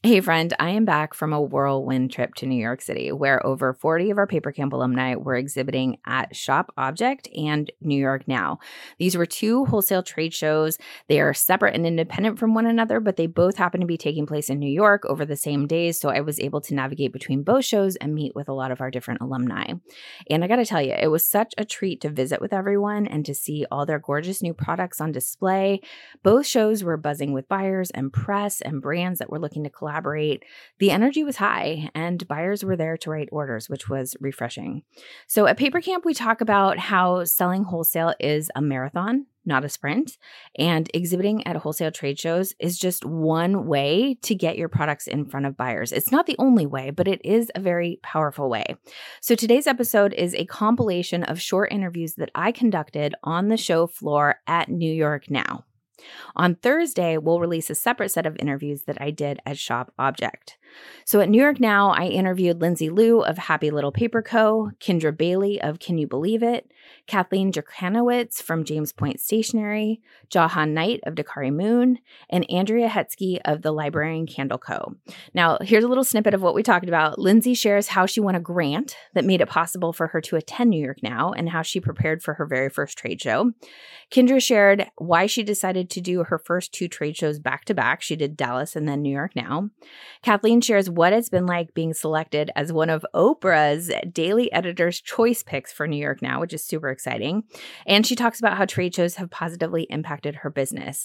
Hey friend, I am back from a whirlwind trip to New York City where over 40 of our Paper Camp alumni were exhibiting at Shop Object and New York Now. These were two wholesale trade shows. They are separate and independent from one another, but they both happen to be taking place in New York over the same days, so I was able to navigate between both shows and meet with a lot of our different alumni. And I gotta tell you, it was such a treat to visit with everyone and to see all their gorgeous new products on display. Both shows were buzzing with buyers and press and brands that were looking to collaborate. The energy was high and buyers were there to write orders, which was refreshing. So at Paper Camp, we talk about how selling wholesale is a marathon, not a sprint, and exhibiting at wholesale trade shows is just one way to get your products in front of buyers. It's not the only way, but it is a very powerful way. So today's episode is a compilation of short interviews that I conducted on the show floor at New York Now. On Thursday, we'll release a separate set of interviews that I did at Shop Object. So at New York Now, I interviewed Lindsay Liu of Happy Little Paper Co., Kendra Bailey of Can You Believe It?, Kathleen Jurkanowicz from James Point Stationery, Jahan Knight of Dakari Moon, and Andrea Hetzke of The Librarian Candle Co. Now, here's a little snippet of what we talked about. Lindsay shares how she won a grant that made it possible for her to attend New York Now and how she prepared for her very first trade show. Kendra shared why she decided to do her first two trade shows back to back. She did Dallas and then New York Now. Kathleen shares what it's been like being selected as one of Oprah's daily editor's choice picks for New York Now, which is super exciting. And she talks about how trade shows have positively impacted her business.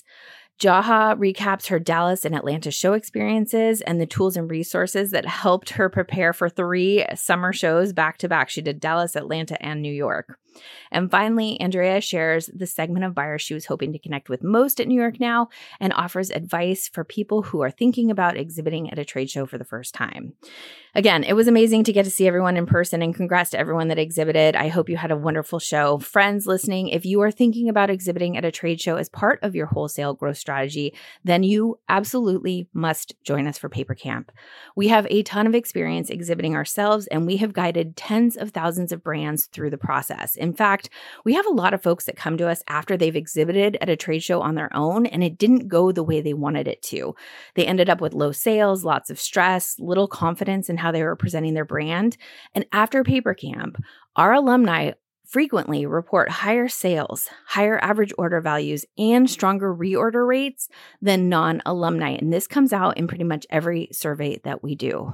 Jaha recaps her Dallas and Atlanta show experiences and the tools and resources that helped her prepare for 3 summer shows back to back. She did Dallas, Atlanta, and New York. And finally, Andrea shares the segment of buyers she was hoping to connect with most at New York Now and offers advice for people who are thinking about exhibiting at a trade show for the first time. Again, it was amazing to get to see everyone in person, and congrats to everyone that exhibited. I hope you had a wonderful show. Friends listening, if you are thinking about exhibiting at a trade show as part of your wholesale growth strategy, then you absolutely must join us for Paper Camp. We have a ton of experience exhibiting ourselves, and we have guided tens of thousands of brands through the process. In fact, we have a lot of folks that come to us after they've exhibited at a trade show on their own, and it didn't go the way they wanted it to. They ended up with low sales, lots of stress, little confidence in how they were presenting their brand. And after Paper Camp, our alumni frequently report higher sales, higher average order values, and stronger reorder rates than non-alumni. And this comes out in pretty much every survey that we do.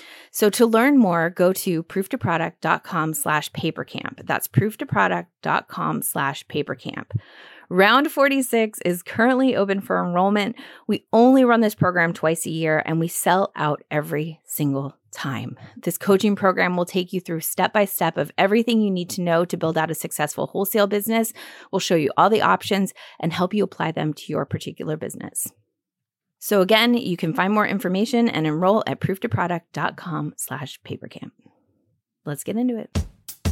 So to learn more, go to prooftoproduct.com/papercamp. That's prooftoproduct.com/papercamp. Round 46 is currently open for enrollment. We only run this program twice a year, and we sell out every single time. This coaching program will take you through step-by-step of everything you need to know to build out a successful wholesale business. We'll show you all the options and help you apply them to your particular business. So again, you can find more information and enroll at prooftoproduct.com/papercamp. Let's get into it.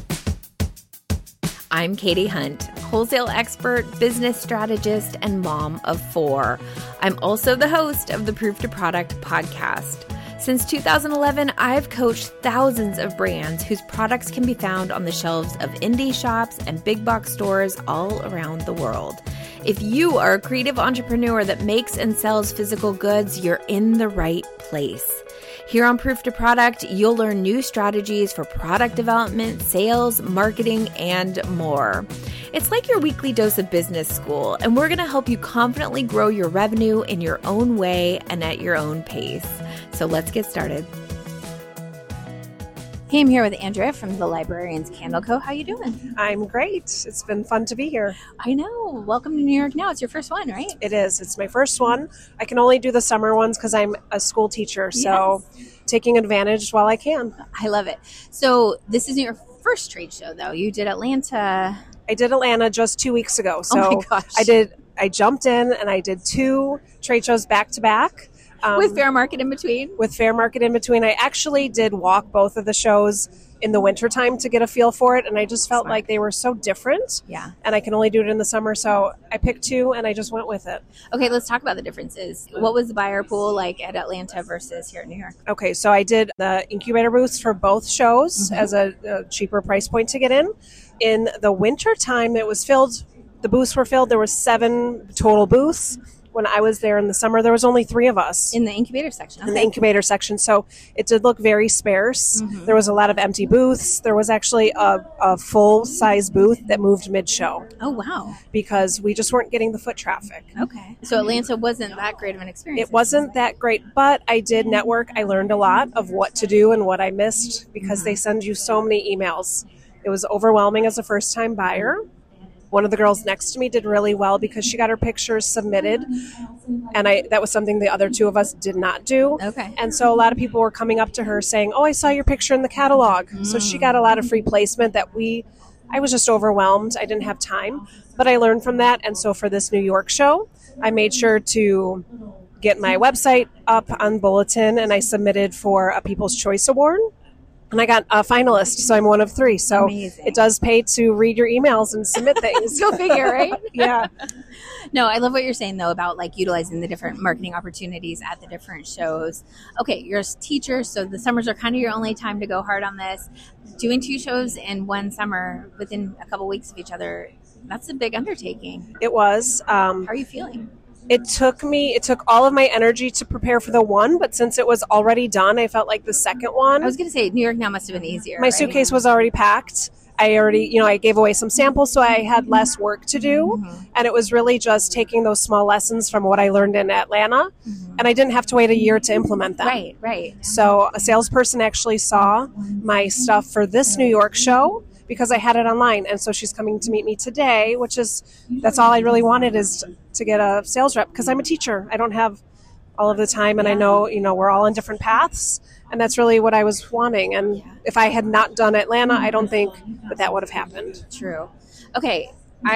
I'm Katie Hunt, wholesale expert, business strategist, and mom of 4. I'm also the host of the Proof to Product podcast. Since 2011, I've coached thousands of brands whose products can be found on the shelves of indie shops and big box stores all around the world. If you are a creative entrepreneur that makes and sells physical goods, you're in the right place. Here on Proof to Product, you'll learn new strategies for product development, sales, marketing, and more. It's like your weekly dose of business school, and we're going to help you confidently grow your revenue in your own way and at your own pace. So let's get started. Hey, I'm here with Andrea from the Librarian's Candle Co. How you doing? I'm great. It's been fun to be here. I know. Welcome to New York Now. It's your first one, right? It is. It's my first one. I can only do the summer ones because I'm a school teacher, so taking advantage while I can. I love it. So this isn't your first trade show, though. You did Atlanta. I did Atlanta just 2 weeks ago. So oh my gosh. I jumped in and I did 2 trade shows back to back. With Fair Market in between? With Fair Market in between. I actually did walk both of the shows in the wintertime to get a feel for it, and I just felt like they were so different. Yeah. And I can only do it in the summer, so I picked 2 and I just went with it. Okay, let's talk about the differences. What was the buyer pool like at Atlanta versus here in New York? Okay, so I did the incubator booths for both shows as a cheaper price point to get in. In the wintertime, it was filled. The booths were filled. There were 7 total booths. when I was there in the summer, there was only 3 of us. In the incubator section. Okay. In the incubator section. So it did look very sparse. There was a lot of empty booths. There was actually a full-size booth that moved mid-show. Oh, wow. Because we just weren't getting the foot traffic. Okay. So Atlanta wasn't that great of an experience. It wasn't that great, but I did network. I learned a lot of what to do and what I missed because they send you so many emails. It was overwhelming as a first-time buyer. One of the girls next to me did really well because she got her pictures submitted, and that was something the other 2 of us did not do. Okay. And so a lot of people were coming up to her saying, "Oh, I saw your picture in the catalog." So she got a lot of free placement I was just overwhelmed. I didn't have time, but I learned from that. And so for this New York show, I made sure to get my website up on Bulletin, and I submitted for a People's Choice Award. And I got a finalist, so I'm one of 3. So Amazing. It does pay to read your emails and submit things. Go figure, right? Yeah. No, I love what you're saying, though, about like utilizing the different marketing opportunities at the different shows. Okay, you're a teacher, so the summers are kind of your only time to go hard on this. Doing 2 shows in one summer within a couple weeks of each other, that's a big undertaking. It was. How are you feeling? It took all of my energy to prepare for the one, but since it was already done, I felt like the second one. I was going to say, New York Now must have been easier. My suitcase was already packed. I gave away some samples, so I had less work to do. And it was really just taking those small lessons from what I learned in Atlanta. And I didn't have to wait a year to implement them. Right. So a salesperson actually saw my stuff for this New York show because I had it online. And so she's coming to meet me today, that's all I really wanted is to get a sales rep because I'm a teacher. I don't have all of the time. And I know, we're all on different paths. And that's really what I was wanting. And if I had not done Atlanta, I don't think that would have happened. True. Okay.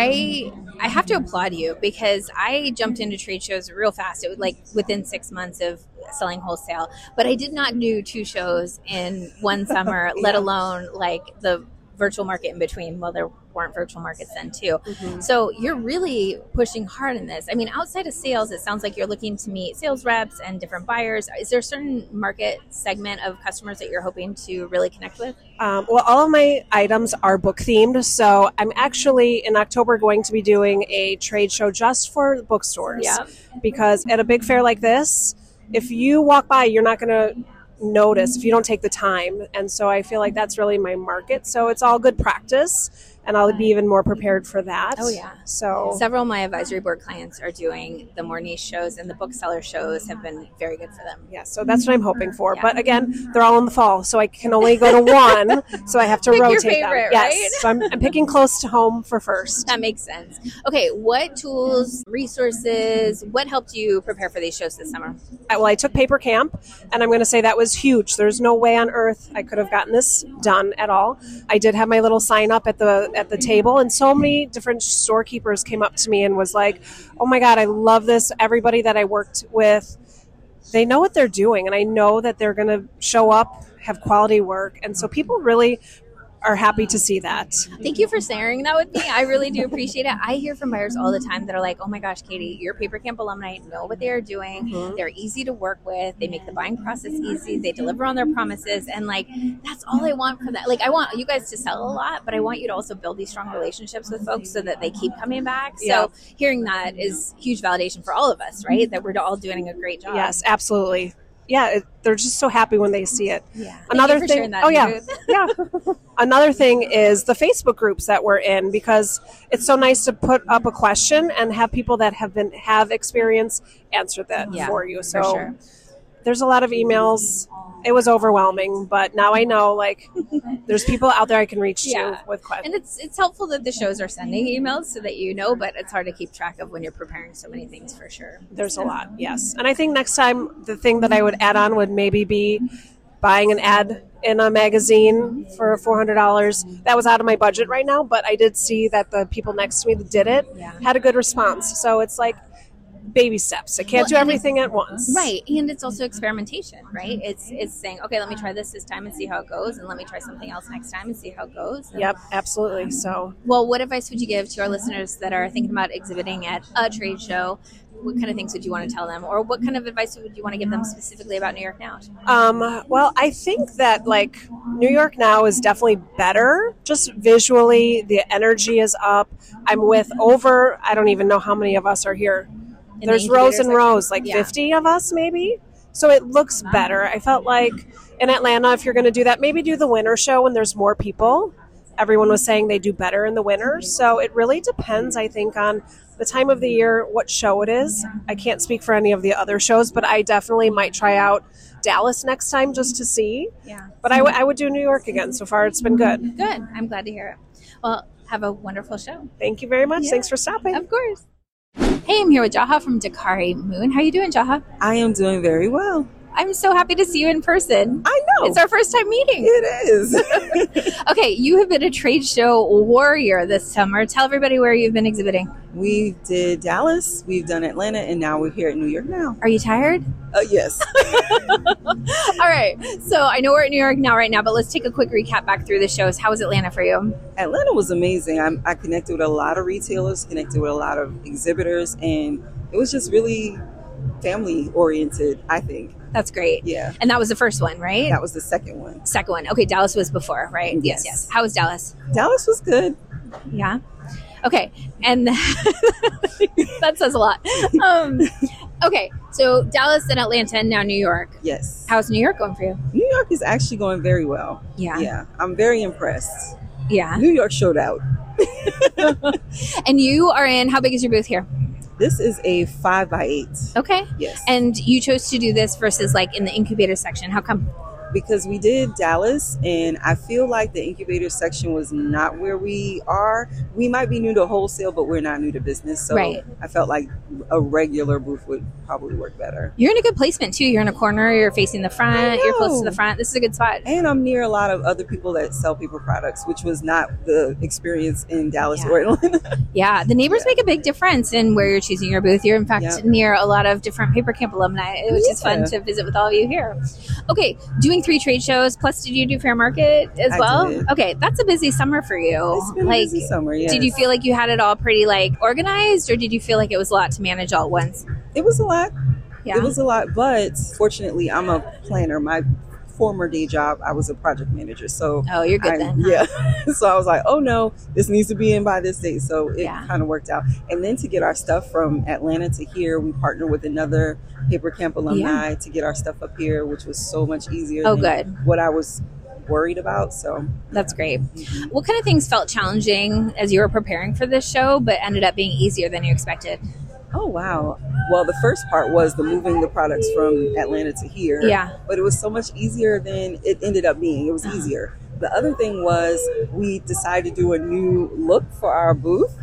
I have to applaud you because I jumped into trade shows real fast. It was like within 6 months of selling wholesale, but I did not do 2 shows in one summer, let alone like the virtual market in between. Well, there weren't virtual markets then too. So you're really pushing hard in this. I mean, outside of sales, it sounds like you're looking to meet sales reps and different buyers. Is there a certain market segment of customers that you're hoping to really connect with? Well, all of my items are book themed. So I'm actually in October going to be doing a trade show just for bookstores. Because at a big fair like this, if you walk by, you're not going to notice if you don't take the time. And so I feel like that's really my market. So it's all good practice. And I'll be even more prepared for that. Oh, yeah. So several of my advisory board clients are doing the more niche shows, and the bookseller shows have been very good for them. Yeah, so that's what I'm hoping for. But again, they're all in the fall, so I can only go to one. So I have to rotate your favorite, them. Right? Yes, so I'm picking close to home for first. That makes sense. Okay, what tools, resources, what helped you prepare for these shows this summer? Well, I took Paper Camp, and I'm going to say that was huge. There's no way on earth I could have gotten this done at all. I did have my little sign up at the table, and so many different storekeepers came up to me and was like, "Oh my God, I love this." Everybody that I worked with, they know what they're doing, and I know that they're going to show up, have quality work, and so people really are happy to see that. Thank you for sharing that with me. I really do appreciate it. I hear from buyers all the time that are like, "Oh my gosh, Katie, your Paper Camp alumni know what they are doing. They're easy to work with. They make the buying process easy. They deliver on their promises." And like, that's all I want for that. Like, I want you guys to sell a lot, but I want you to also build these strong relationships with folks so that they keep coming back. So hearing that is huge validation for all of us, right? That we're all doing a great job. Yes, absolutely. Yeah, they're just so happy when they see it. Yeah. Another thing. Yeah. Another thing is the Facebook groups that we're in, because it's so nice to put up a question and have people that have experience answer that for you. So for sure. There's a lot of emails. It was overwhelming, but now I know, like, there's people out there I can reach to with questions. And it's helpful that the shows are sending emails so that you know, but it's hard to keep track of when you're preparing so many things for sure. There's a lot, yes. And I think next time the thing that I would add on would maybe be buying an ad in a magazine for $400. That was out of my budget right now, but I did see that the people next to me that did it had a good response. So it's like baby steps. I can't do everything at once. Right. And it's also experimentation, right? It's saying, okay, let me try this time and see how it goes, and let me try something else next time and see how it goes. Yep, absolutely. So, well, what advice would you give to our listeners that are thinking about exhibiting at a trade show? What kind of things would you want to tell them, or what kind of advice would you want to give them specifically about New York Now? Well, I think that like New York Now is definitely better. Just visually, the energy is up. I'm with I don't even know how many of us are here. There's rows and rows, like 50 of us maybe. So it looks better. I felt like in Atlanta, if you're going to do that, maybe do the winter show when there's more people. Everyone was saying they do better in the winter. So it really depends, I think, on the time of the year, what show it is. I can't speak for any of the other shows, but I definitely might try out Dallas next time just to see. Yeah. But I would do New York again. So far, it's been good. Good. I'm glad to hear it. Well, have a wonderful show. Thank you very much. Thanks for stopping. Of course. Hey, I'm here with Jaha from Dakari Moon. How are you doing, Jaha? I am doing very well. I'm so happy to see you in person. I know. It's our first time meeting. It is. Okay, you have been a trade show warrior this summer. Tell everybody where you've been exhibiting. We did Dallas, we've done Atlanta, and now we're here at New York now. Are you tired? Yes. All right. So I know we're at New York now, right now, but let's take a quick recap back through the shows. How was Atlanta for you? Atlanta was amazing. I connected with a lot of retailers, connected with a lot of exhibitors, and it was just really family-oriented, I think. That's great. Yeah. And that was the first one, right? That was the second one. Second one. Okay, Dallas was before, right? Yes. How was Dallas? Dallas was good. Yeah. Okay. And that says a lot. Okay. So Dallas and Atlanta and now New York. Yes. How's New York going for you? New York is actually going very well. Yeah. Yeah. I'm very impressed. Yeah. New York showed out. And you are in, how big is your booth here? This is a 5x8. Okay. Yes. And you chose to do this versus like in the incubator section. How come? Because we did Dallas, and I feel like the incubator section was not where we are. We might be new to wholesale, but we're not new to business. So Right. I felt like a regular booth would probably work better. You're in a good placement too. You're in a corner. You're facing the front. You're close to know. the front. This is a good spot. And I'm near a lot of other people that sell paper products, which was not the experience in Dallas Yeah. or Atlanta. Yeah, the neighbors make a big difference in where you're choosing your booth. You're in fact near a lot of different Paper Camp alumni, which is fun to visit with all of you here. Okay, doing 3 trade shows. Plus, did you do Fair Market as well? did. Okay, that's a busy summer for you. It's been a busy summer, yes. Did you feel like you had it all pretty like organized, or did you feel like it was a lot to manage all at once? It was a lot. Yeah. It was a lot, but fortunately, I'm a planner. My former day job, I was a project manager. So Oh, you're good then. Yeah. So I was like, oh no, this needs to be in by this date. So it Yeah. kind of worked out. And then to get our stuff from Atlanta to here, we partnered with another Paper Camp alumni to get our stuff up here, which was so much easier Oh, than good. what I was worried about. So That's great. What kind of things felt challenging as you were preparing for this show, but ended up being easier than you expected? Oh, wow. Well, the first part was the moving the products from Atlanta to here. Yeah. But it was so much easier than it ended up being. It was easier. The other thing was we decided to do a new look for our booth.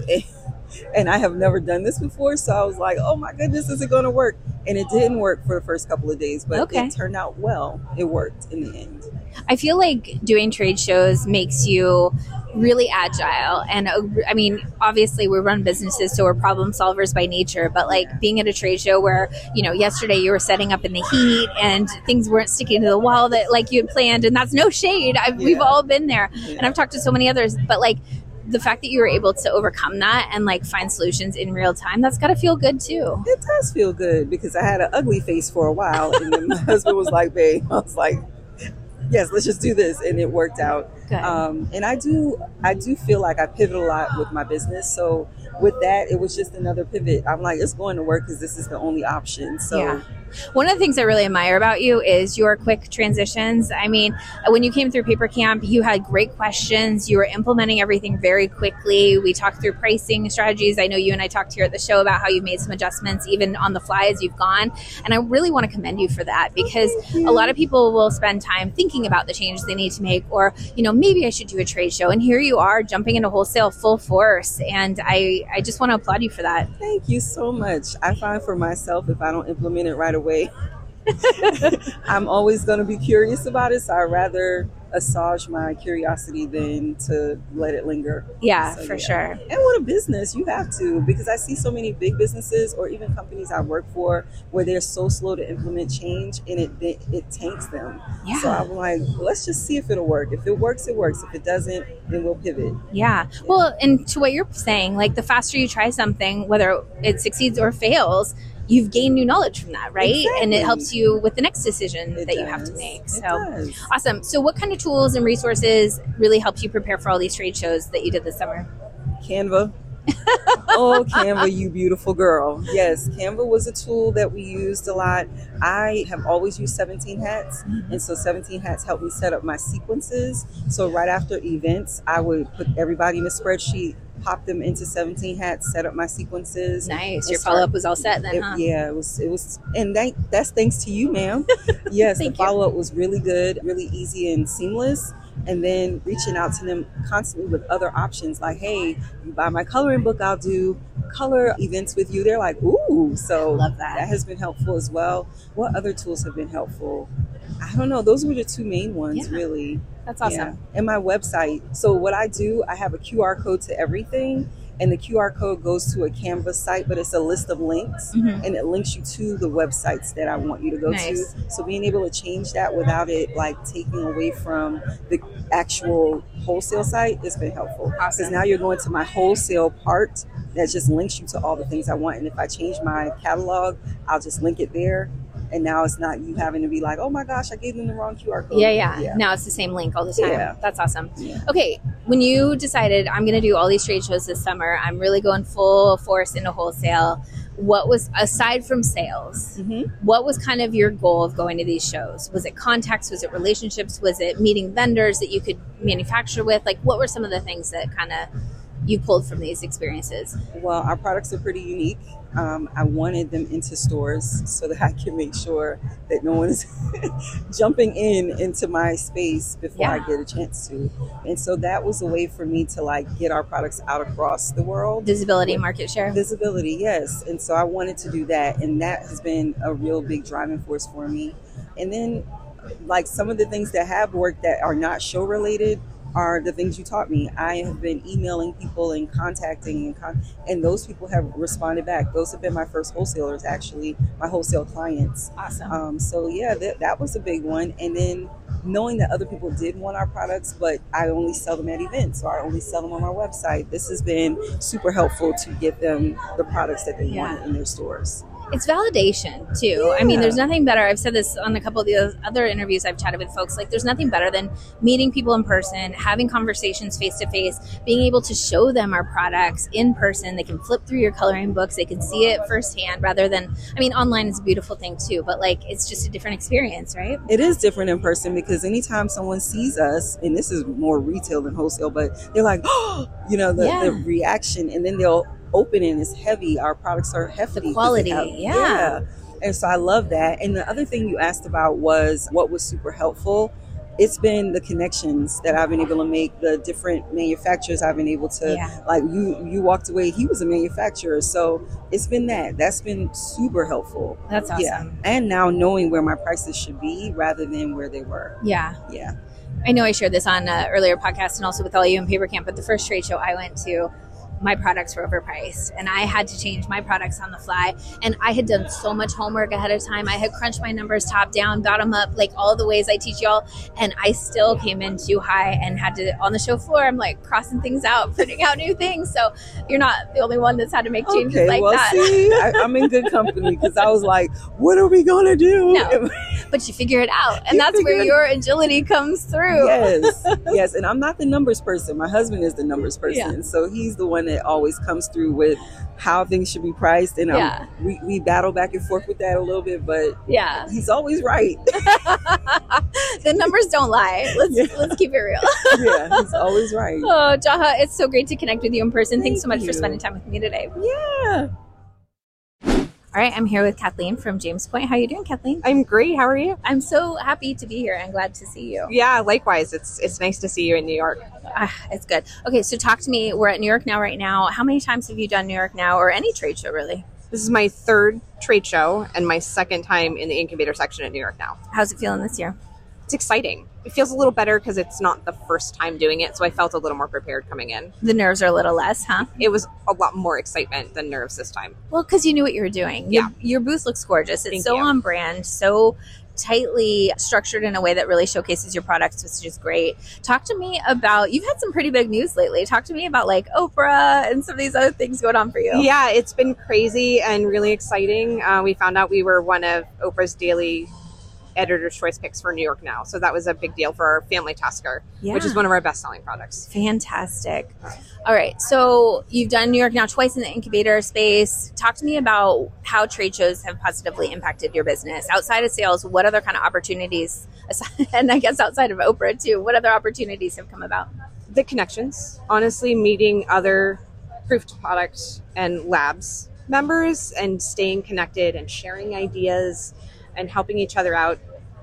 And I have never done this before. So I was like, oh my goodness, is it going to work? And it didn't work for the first couple of days, but it turned out well. It worked in the end. I feel like doing trade shows makes you really agile. And I mean, obviously we run businesses, so we're problem solvers by nature, but like being at a trade show where, you know, yesterday you were setting up in the heat and things weren't sticking to the wall that like you had planned. And that's no shade. We've all been there. And I've talked to so many others, but like the fact that you were able to overcome that and like find solutions in real time, that's got to feel good too. It does feel good because I had an ugly face for a while. And then my husband was like, babe, I was like, yes, let's just do this. And it worked out. Good. And I do feel like I pivot a lot with my business. So with that, it was just another pivot. I'm like, it's going to work because this is the only option. So yeah. One of the things I really admire about you is your quick transitions. I mean, when you came through Paper Camp, you had great questions. You were implementing everything very quickly. We talked through pricing strategies. I know you and I talked here at the show about how you've made some adjustments even on the fly as you've gone. And I really want to commend you for that because a lot of people will spend time thinking about the changes they need to make or, you know, maybe I should do a trade show. And here you are jumping into wholesale full force. And I just want to applaud you for that. Thank you so much. I find for myself, if I don't implement it right away, I'm always going to be curious about it. So I'd rather assuage my curiosity than to let it linger. Yeah, So, for sure. And with a business, you have to, because I see so many big businesses or even companies I work for where they're so slow to implement change and it tanks them. Yeah. So I'm like, let's just see if it'll work. If it works, it works. If it doesn't, then we'll pivot. Yeah. Well, and to what you're saying, like the faster you try something, whether it succeeds or fails, you've gained new knowledge from that, right? Exactly. And it helps you with the next decision that you have to make. So awesome. So what kind of tools and resources really helped you prepare for all these trade shows that you did this summer? Canva. Oh, Canva, you beautiful girl. Yes, Canva was a tool that we used a lot. I have always used 17 Hats, and so 17 Hats helped me set up my sequences. So right after events, I would put everybody in a spreadsheet, pop them into 17 Hats, set up my sequences. Nice. Your follow-up was all set then, huh? Yeah, it was, and that's thanks to you, ma'am. Yes, the follow-up was really good, really easy and seamless. And then reaching out to them constantly with other options like, hey, you buy my coloring book, I'll do color events with you. They're like, ooh. So love that. That has been helpful as well. What other tools have been helpful? I don't know. Those were the two main ones, really. That's awesome. Yeah. And my website. So what I do, I have a QR code to everything. And the QR code goes to a Canva site, but it's a list of links, and it links you to the websites that I want you to go to. So being able to change that without it like taking away from the actual wholesale site has been helpful. Because now you're going to my wholesale part that just links you to all the things I want. And if I change my catalog, I'll just link it there. And now it's not you having to be like, oh my gosh, I gave them the wrong QR code. Yeah. Now it's the same link all the time. Yeah. That's awesome. Yeah. Okay. When you decided I'm going to do all these trade shows this summer, I'm really going full force into wholesale. What was, aside from sales, what was kind of your goal of going to these shows? Was it contacts? Was it relationships? Was it meeting vendors that you could manufacture with? Like, what were some of the things that kind of you pulled from these experiences? Well, our products are pretty unique. I wanted them into stores so that I can make sure that no one is jumping into my space before I get a chance to. And so that was a way for me to like get our products out across the world. Visibility, market share. Visibility, yes. And so I wanted to do that. And that has been a real big driving force for me. And then like some of the things that have worked that are not show related are the things you taught me. I have been emailing people and contacting, and those people have responded back. Those have been my first wholesalers, actually, my wholesale clients. Awesome. So yeah, that was a big one. And then knowing that other people did want our products, but I only sell them at events, or I only sell them on my website. This has been super helpful to get them the products that they want in their stores. It's validation too. Yeah. I mean, there's nothing better. I've said this on a couple of the other interviews I've chatted with folks. Like, there's nothing better than meeting people in person, having conversations face to face, being able to show them our products in person. They can flip through your coloring books. They can see it firsthand rather than, I mean, online is a beautiful thing too, but like, it's just a different experience, right? It is different in person because anytime someone sees us, and this is more retail than wholesale, but they're like, oh, you know, the reaction, and then they'll open and it's heavy. Our products are hefty. The quality, yeah. And so I love that. And the other thing you asked about was what was super helpful. It's been the connections that I've been able to make, the different manufacturers I've been able to, like you walked away, he was a manufacturer. So it's been that's been super helpful. That's awesome. Yeah. And now knowing where my prices should be rather than where they were. Yeah. Yeah. I know I shared this on an earlier podcast and also with all you in Paper Camp, but the first trade show I went to, my products were overpriced and I had to change my products on the fly. And I had done so much homework ahead of time. I had crunched my numbers top down, bottom up, like all the ways I teach y'all. And I still came in too high and had to, on the show floor, I'm like crossing things out, putting out new things. So you're not the only one that's had to make changes that. See, I'm in good company because I was like, what are we going to do? No, but you figure it out. And that's where your agility comes through. Yes. And I'm not the numbers person. My husband is the numbers person. Yeah. So he's the one that always comes through with how things should be priced, and we battle back and forth with that a little bit, but he's always right. The numbers don't lie. Let's keep it real. He's always right. Oh, Jaha, it's so great to connect with you in person. Thanks so much for spending time with me today. Yeah. All right, I'm here with Kathleen from James Point. How are you doing, Kathleen? I'm great. How are you? I'm so happy to be here. I'm glad to see you. Yeah, likewise. It's nice to see you in New York. It's good. Okay, so talk to me. We're at New York Now right now. How many times have you done New York Now or any trade show, really? This is my third trade show and my second time in the incubator section at New York Now. How's it feeling this year? It's exciting. It feels a little better because it's not the first time doing it, so I felt a little more prepared coming in. The nerves are a little less, huh? It was a lot more excitement than nerves this time. Well, because you knew what you were doing. Your booth looks gorgeous. It's so on brand, so tightly structured in a way that really showcases your products, which is great. Talk to me about, you've had some pretty big news lately. Talk to me about like Oprah and some of these other things going on for you. Yeah, it's been crazy and really exciting. We found out we were one of Oprah's daily Editor's Choice picks for New York Now. So that was a big deal for our family Tusker, which is one of our best-selling products. Fantastic. All right. So you've done New York Now twice in the incubator space. Talk to me about how trade shows have positively impacted your business. Outside of sales, what other kind of opportunities, and I guess outside of Oprah too, what other opportunities have come about? The connections, honestly, meeting other Proofed Product and Labs members and staying connected and sharing ideas and helping each other out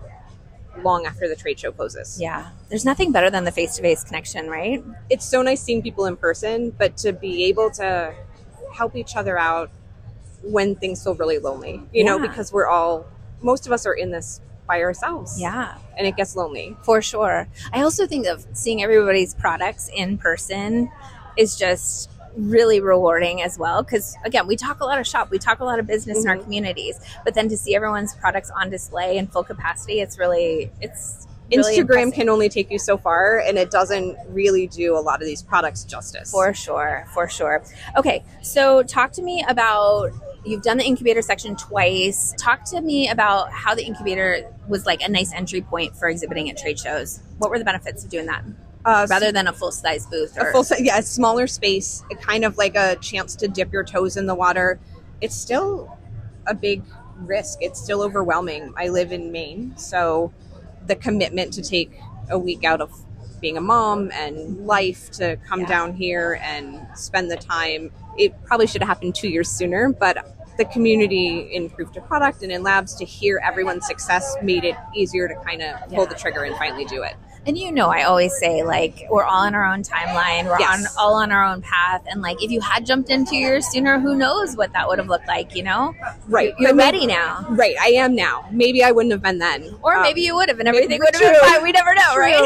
long after the trade show closes. Yeah. There's nothing better than the face-to-face connection, right? It's so nice seeing people in person, but to be able to help each other out when things feel really lonely, you know, because most of us are in this by ourselves. Yeah. And it gets lonely. For sure. I also think of seeing everybody's products in person is just really rewarding as well. Because again, we talk a lot of shop, we talk a lot of business in our communities, but then to see everyone's products on display in full capacity, it's really Instagram impressive. can only take you so far, and it doesn't really do a lot of these products justice. For sure. Okay, so talk to me about, you've done the incubator section twice. Talk to me about how the incubator was like a nice entry point for exhibiting at trade shows. What were the benefits of doing that? Rather than a full-size booth? A smaller space, kind of like a chance to dip your toes in the water. It's still a big risk. It's still overwhelming. I live in Maine, so the commitment to take a week out of being a mom and life to come down here and spend the time, it probably should have happened 2 years sooner, but the community in Proofed Product and in Labs to hear everyone's success made it easier to kind of pull the trigger and finally do it. And you know, I always say, like, we're all on our own timeline. We're all on our own path. And, like, if you had jumped in 2 years sooner, who knows what that would have looked like, you know? Right. You're ready now. Right. I am now. Maybe I wouldn't have been then. Or maybe you would have, and everything would have been fine. We never know, right?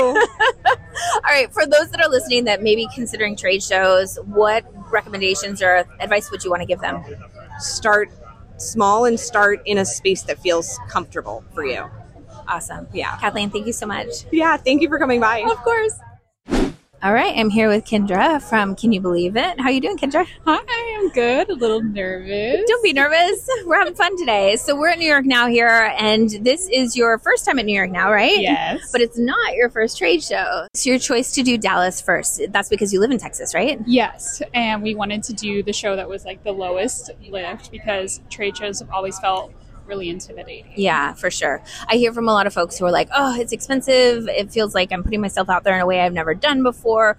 All right. For those that are listening that may be considering trade shows, what recommendations or advice would you want to give them? Start small and start in a space that feels comfortable for you. Awesome. Yeah. Kathleen, thank you so much. Yeah, thank you for coming by. Of course. All right, I'm here with Kendra from Can You Believe It? How you doing, Kendra? Hi, I'm good. A little nervous. Don't be nervous. We're having fun today. So we're at New York Now here, and this is your first time at New York Now, right? Yes. But it's not your first trade show. It's your choice to do Dallas first. That's because you live in Texas, right? Yes, and we wanted to do the show that was like the lowest lift because trade shows have always felt really intimidating. Yeah, for sure. I hear from a lot of folks who are like, oh, it's expensive. It feels like I'm putting myself out there in a way I've never done before.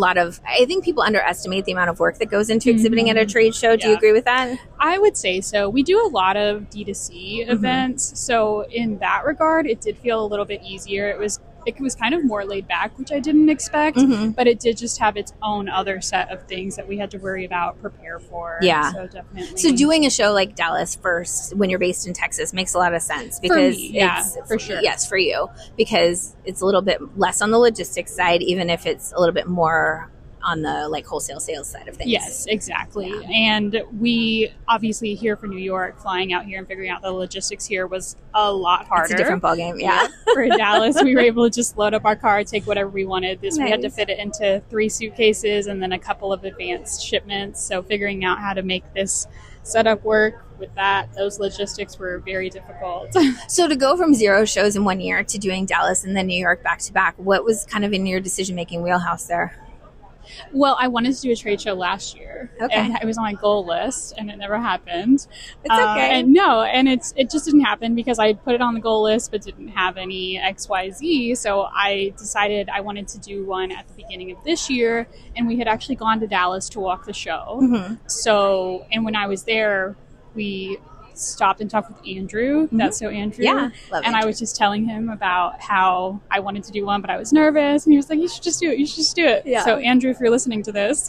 I think people underestimate the amount of work that goes into exhibiting at a trade show. Do you agree with that? I would say so. We do a lot of D2C events. So in that regard, it did feel a little bit easier. It was kind of more laid back, which I didn't expect, but it did just have its own other set of things that we had to worry about, prepare for. Yeah. So definitely. So doing a show like Dallas first when you're based in Texas makes a lot of sense because for me, yeah, for sure. Yes, for you, because it's a little bit less on the logistics side, even if it's a little bit more on the like wholesale sales side of things. Yes, exactly. Yeah. And we obviously here for New York, flying out here and figuring out the logistics here was a lot harder. It's a different ballgame. Yeah. For Dallas, we were able to just load up our car, take whatever we wanted. We had to fit it into 3 suitcases and then a couple of advanced shipments. So figuring out how to make this setup work with those logistics were very difficult. So to go from 0 shows in 1 year to doing Dallas and then New York back to back, what was kind of in your decision-making wheelhouse there? Well, I wanted to do a trade show last year, and it was on my goal list, and it never happened. It's okay. And it just didn't happen because I put it on the goal list, but didn't have any XYZ. So I decided I wanted to do one at the beginning of this year, and we had actually gone to Dallas to walk the show. So, and when I was there, we stopped and talked with Andrew. That's so Andrew. Yeah, love and Andrew. I was just telling him about how I wanted to do one, but I was nervous. And he was like, you should just do it. You should just do it. Yeah. So Andrew, if you're listening to this,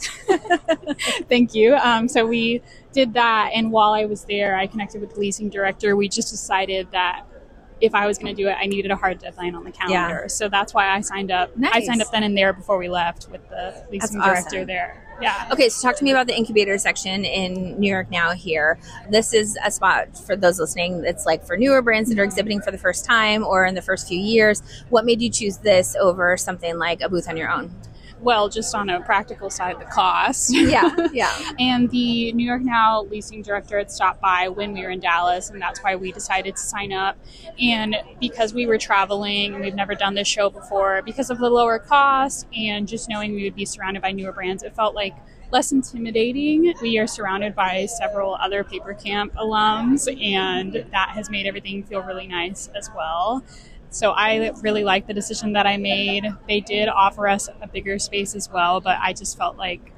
thank you. So we did that. And while I was there, I connected with the leasing director. We just decided that if I was going to do it, I needed a hard deadline on the calendar. Yeah. So that's why I signed up. Nice. I signed up then and there before we left with the leasing director there. Yeah. Okay, so talk to me about the incubator section in New York Now here. This is a spot for those listening. It's like for newer brands that are exhibiting for the first time or in the first few years. What made you choose this over something like a booth on your own? well, just on a practical side, the cost. Yeah. And the New York Now leasing director had stopped by when we were in Dallas, and that's why we decided to sign up. And because we were traveling and we've never done this show before, because of the lower cost and just knowing we would be surrounded by newer brands, it felt like less intimidating. We are surrounded by several other Paper Camp alums, and that has made everything feel really nice as well. So I really like the decision that I made. They did offer us a bigger space as well, but I just felt like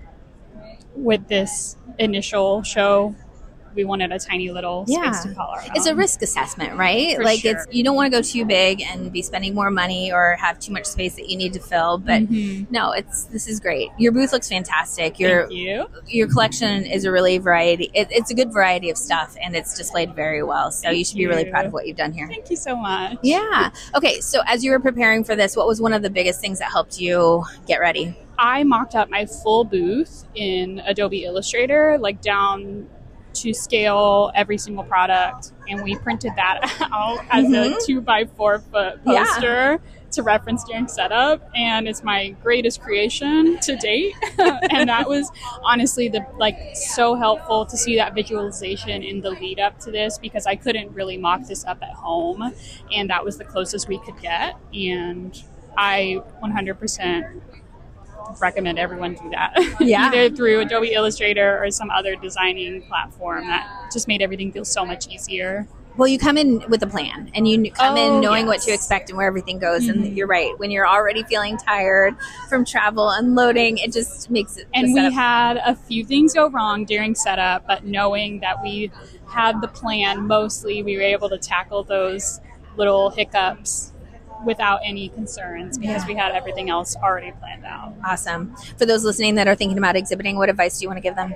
with this initial show, we wanted a tiny little space to call our own. It's a risk assessment, right? For like sure. it's, you don't want to go too big and be spending more money or have too much space that you need to fill. But no, this is great. Your booth looks fantastic. Thank you. Your collection is a really variety. It's a good variety of stuff, and it's displayed very well. So you should be really proud of what you've done here. Thank you so much. Yeah. Okay. So as you were preparing for this, what was one of the biggest things that helped you get ready? I mocked up my full booth in Adobe Illustrator, like down to scale every single product, and we printed that out as a 2x4 foot poster to reference during setup, and it's my greatest creation to date. And that was honestly so helpful to see that visualization in the lead up to this, because I couldn't really mock this up at home, and that was the closest we could get. And I 100% recommend everyone do that. Either through Adobe Illustrator or some other designing platform. That just made everything feel so much easier. Well, you come in with a plan, and you come in knowing what to expect and where everything goes. And you're right. When you're already feeling tired from travel, unloading, it just makes it. And we had a few things go wrong during setup, but knowing that we had the plan, mostly we were able to tackle those little hiccups without any concerns, because we had everything else already planned out. Awesome. For those listening that are thinking about exhibiting, what advice do you want to give them?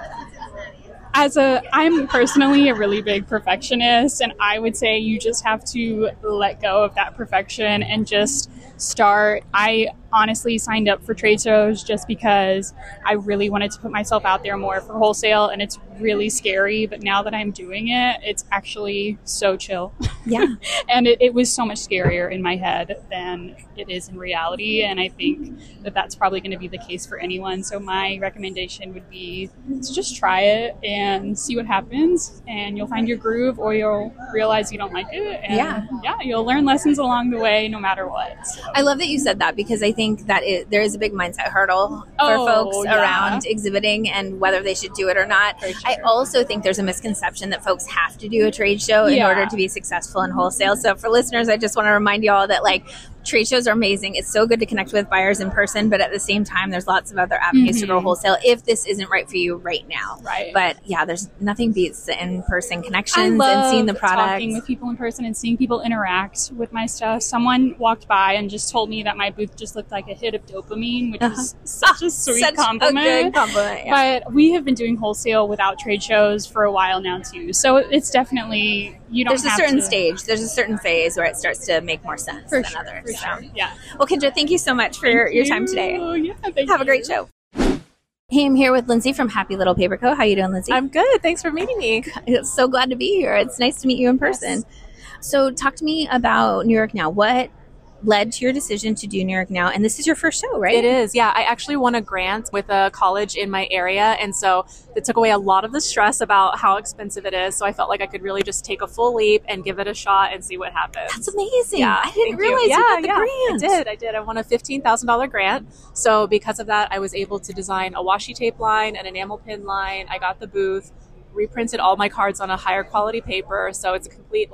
I'm personally a really big perfectionist, and I would say you just have to let go of that perfection and just start. I honestly signed up for trade shows just because I really wanted to put myself out there more for wholesale, and it's really scary, but now that I'm doing it, it's actually so chill. Yeah. And it was so much scarier in my head than it is in reality, and I think that that's probably going to be the case for anyone. So my recommendation would be to just try it and see what happens, and you'll find your groove, or you'll realize you don't like it, and you'll learn lessons along the way no matter what. So. I love that you said that, because I think that there is a big mindset hurdle for folks around exhibiting and whether they should do it or not. Sure. I also think there's a misconception that folks have to do a trade show in order to be successful in wholesale. So for listeners, I just want to remind you all that trade shows are amazing. It's so good to connect with buyers in person, but at the same time, there's lots of other avenues to go wholesale if this isn't right for you right now. Right. But there's nothing beats the in-person connections and seeing the products. Talking with people in person and seeing people interact with my stuff. Someone walked by and just told me that my booth just looked like a hit of dopamine, which is such a sweet compliment. A good compliment. Yeah. But we have been doing wholesale without trade shows for a while now too. So it's definitely, there's a certain stage, there's a certain phase where it starts to make more sense than others. For sure. Yeah. Well, Kendra, thank you so much for your time today. Have a great show. Hey, I'm here with Lindsay from Happy Little Paper Co. How you doing, Lindsay? I'm good. Thanks for meeting me. So glad to be here. It's nice to meet you in person. Yes. So talk to me about New York Now. What led to your decision to do New York Now? And this is your first show, right? It is. Yeah. I actually won a grant with a college in my area. And so it took away a lot of the stress about how expensive it is. So I felt like I could really just take a full leap and give it a shot and see what happens. That's amazing. Yeah, I didn't realize you got the grant. I did. I won a $15,000 grant. So because of that, I was able to design a washi tape line, an enamel pin line. I got the booth, reprinted all my cards on a higher quality paper. So it's a complete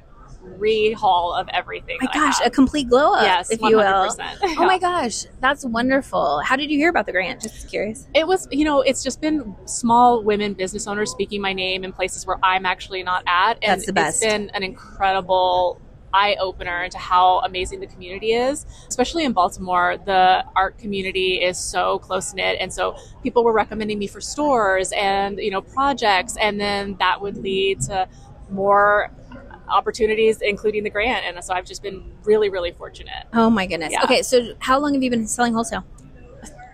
rehaul of everything. My gosh, a complete glow up, yes, if 100%. you will. Oh my gosh, that's wonderful. How did you hear about the grant? Just curious. It was, it's just been small women business owners speaking my name in places where I'm actually not at. And that's the best. It's been an incredible eye-opener into how amazing the community is. Especially in Baltimore, the art community is so close-knit, and so people were recommending me for stores and projects, and then that would lead to more opportunities, including the grant. And so I've just been really, really fortunate. Oh my goodness. Yeah. Okay, so how long have you been selling wholesale?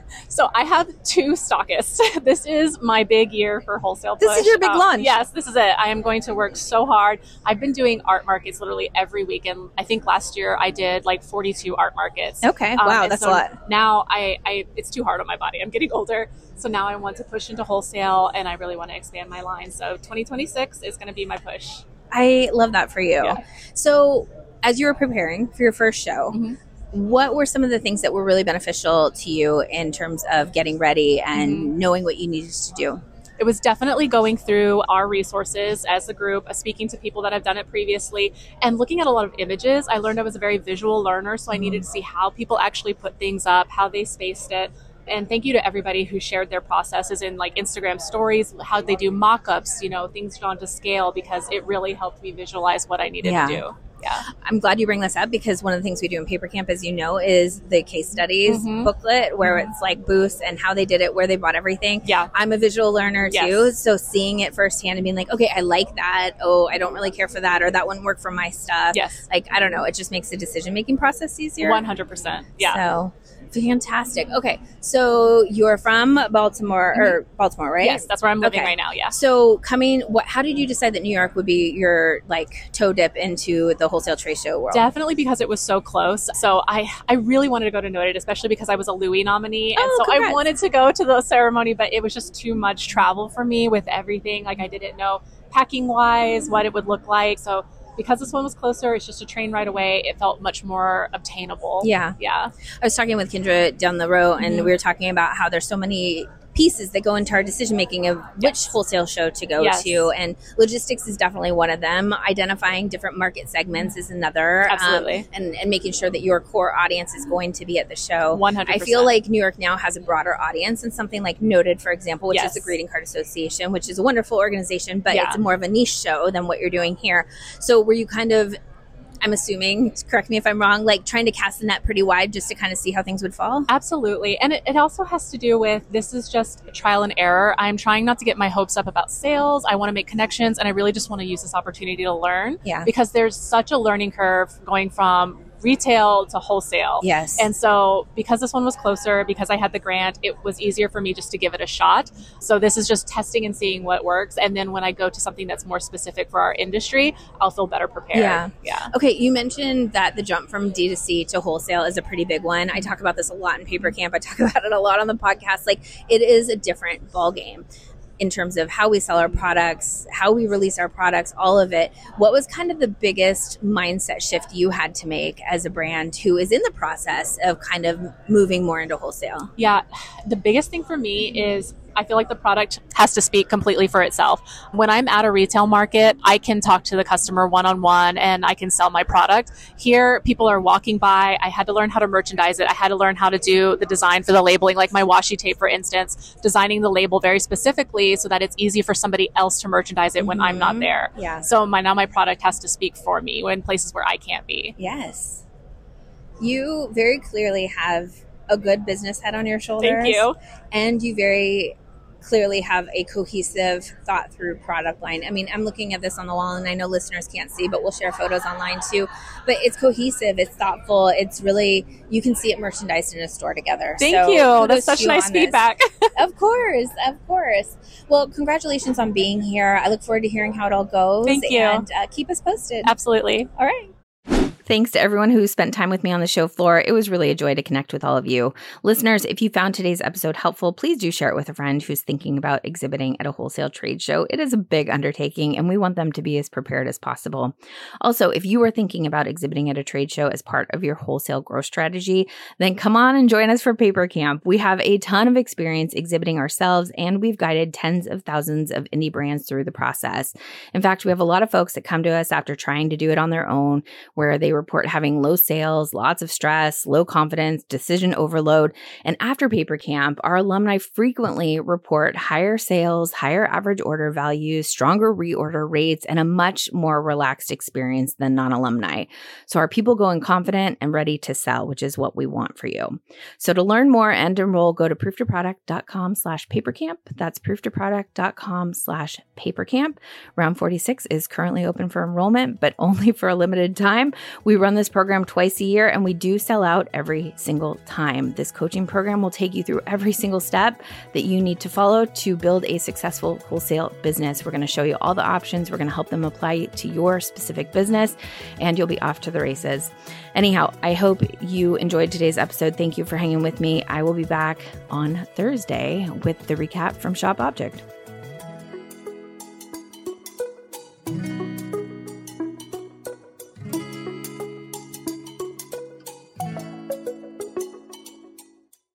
So I have 2 stockists. This is my big year for wholesale push. This is your big launch. Yes, this is it. I am going to work so hard. I've been doing art markets literally every week. And I think last year I did like 42 art markets. Okay. Wow, that's a lot. Now it's too hard on my body. I'm getting older. So now I want to push into wholesale and I really want to expand my line. So 2026 is going to be my push. I love that for you. Yeah. So as you were preparing for your first show, what were some of the things that were really beneficial to you in terms of getting ready and knowing what you needed to do? It was definitely going through our resources as a group, speaking to people that have done it previously, and looking at a lot of images. I learned I was a very visual learner, so I needed to see how people actually put things up, how they spaced it. And thank you to everybody who shared their processes in like Instagram stories, how they do mock-ups, things drawn to scale, because it really helped me visualize what I needed to do. Yeah. I'm glad you bring this up because one of the things we do in Paper Camp, as you know, is the case studies booklet where it's like booths and how they did it, where they bought everything. Yeah. I'm a visual learner too. Yes. So seeing it firsthand and being like, okay, I like that. Oh, I don't really care for that. Or that wouldn't work for my stuff. Yes. Like, I don't know. It just makes the decision-making process easier. 100%. Yeah. So fantastic. Okay. So you're from Baltimore, right? Yes, that's where I'm living right now. Yeah. So how did you decide that New York would be your like toe dip into the wholesale trade show world? Definitely because it was so close. So I really wanted to go to Noted, especially because I was a Louis nominee. And so congrats. I wanted to go to the ceremony, but it was just too much travel for me with everything. Like I didn't know packing wise what it would look like. So because this one was closer, it's just a train right away. It felt much more obtainable. Yeah. Yeah. I was talking with Kendra down the road and we were talking about how there's so many pieces that go into our decision making of which wholesale show to go to, and logistics is definitely one of them. Identifying different market segments is another. Absolutely. And making sure that your core audience is going to be at the show. 100%. I feel like New York Now has a broader audience than something like Noted, for example, which is the Greeting Card Association, which is a wonderful organization, but it's more of a niche show than what you're doing here. So were you kind of, I'm assuming, correct me if I'm wrong, like trying to cast the net pretty wide just to kind of see how things would fall? Absolutely. And it also has to do with, this is just trial and error. I'm trying not to get my hopes up about sales. I want to make connections and I really just want to use this opportunity to learn. Yeah. Because there's such a learning curve going from retail to wholesale. Yes. And so because this one was closer, because I had the grant, it was easier for me just to give it a shot. So this is just testing and seeing what works. And then when I go to something that's more specific for our industry, I'll feel better prepared. Yeah. Okay. You mentioned that the jump from D2C to wholesale is a pretty big one. I talk about this a lot in Paper Camp. I talk about it a lot on the podcast. Like, it is a different ballgame in terms of how we sell our products, how we release our products, all of it. What was kind of the biggest mindset shift you had to make as a brand who is in the process of kind of moving more into wholesale? Yeah, the biggest thing for me is I feel like the product has to speak completely for itself. When I'm at a retail market, I can talk to the customer one-on-one and I can sell my product. Here, people are walking by. I had to learn how to merchandise it. I had to learn how to do the design for the labeling, like my washi tape, for instance, designing the label very specifically so that it's easy for somebody else to merchandise it when I'm not there. Yeah. So now my product has to speak for me in places where I can't be. Yes. You very clearly have a good business head on your shoulders. Thank you. And you very clearly have a cohesive, thought through product line. I mean, I'm looking at this on the wall and I know listeners can't see, but we'll share photos online too. But it's cohesive, it's thoughtful, it's really, you can see it merchandised in a store together. Thank you. That's such nice feedback. Of course. Well, congratulations on being here. I look forward to hearing how it all goes. Thank you. And keep us posted. Absolutely. All right. Thanks to everyone who spent time with me on the show floor. It was really a joy to connect with all of you. Listeners, if you found today's episode helpful, please do share it with a friend who's thinking about exhibiting at a wholesale trade show. It is a big undertaking, and we want them to be as prepared as possible. Also, if you are thinking about exhibiting at a trade show as part of your wholesale growth strategy, then come on and join us for Paper Camp. We have a ton of experience exhibiting ourselves, and we've guided tens of thousands of indie brands through the process. In fact, we have a lot of folks that come to us after trying to do it on their own, where they report having low sales, lots of stress, low confidence, decision overload. And after Paper Camp, our alumni frequently report higher sales, higher average order values, stronger reorder rates, and a much more relaxed experience than non-alumni. So our people go in confident and ready to sell, which is what we want for you. So to learn more and enroll, go to prooftoproduct.com/papercamp. That's prooftoproduct.com/papercamp. Paper Camp. Round 46 is currently open for enrollment, but only for a limited time. We run this program twice a year, and we do sell out every single time. This coaching program will take you through every single step that you need to follow to build a successful wholesale business. We're going to show you all the options. We're going to help them apply to your specific business, and you'll be off to the races. Anyhow, I hope you enjoyed today's episode. Thank you for hanging with me. I will be back on Thursday with the recap from Shop Object.